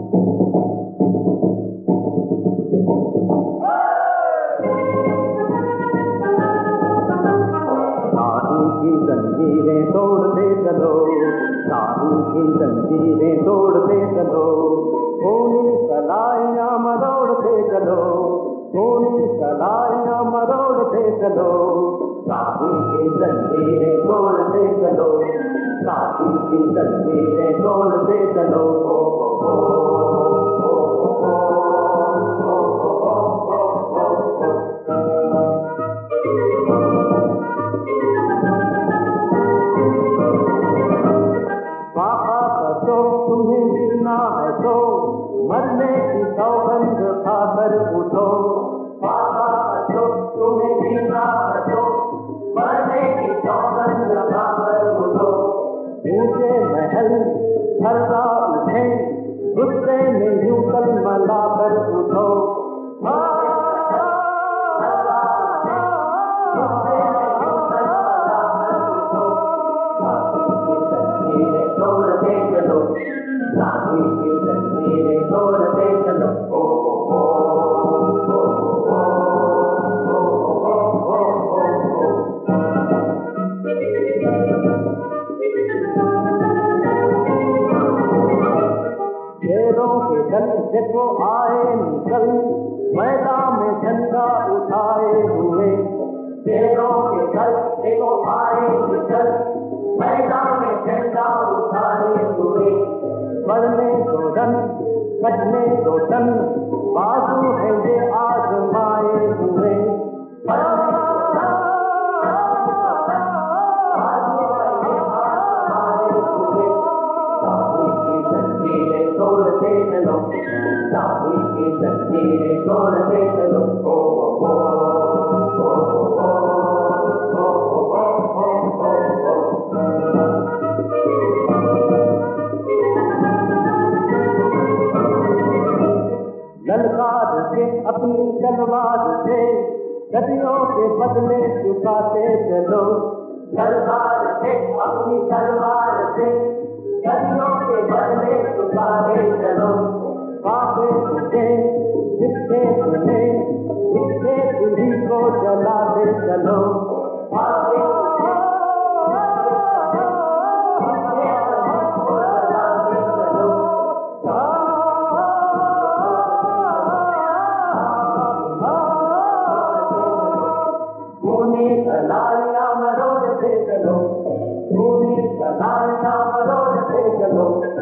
की जंजीरें तोड़ते चलो, शाही की जंजीरें तोड़ते चलो, खूनी कलाइयाँ मरोड़ते चलो, खूनी कलाइयाँ मरोड़ते चलो, शाही की जंजीरें तोड़ते चलो, शाही की जंजीरें तोड़ते चलो। तुम्हें जीना है तो मरने की सौगंध खाकर उठो, बाबा तो तुम्हें जीना है तो मरने की सौगंध खाकर उठो। ऊंचे महल हरदा उठे, गुस्से में यूं कलमला कर उठो, तोड़ते चलो, शाही की जंजीरें तोड़ते चलो। शेरों के दल देखो आए निकल, मैदान में झंडा उठाए हुए, शेरों के दल देखो आए निकल, मैदान में झंडा उठाए हुए, बढ़ने दो रन कटने दो टन, बाजू है ये आजमाए हुए, तोड़ते चलो, शाही की जंजीरें तोड़ते चलो। ललकार के अपनी तलवार से सदियों के बदले चुकाते चलो, ललकार के अपनी तलवार से सदियों के बदले चुकाते चलो। पापे तुझे जिससे तुम्हें जिससे तुझी को जलाते चलो, पापे कलाइयाँ मरोड़ते चलो, खूनी कलाइयाँ मरोड़ते चलो।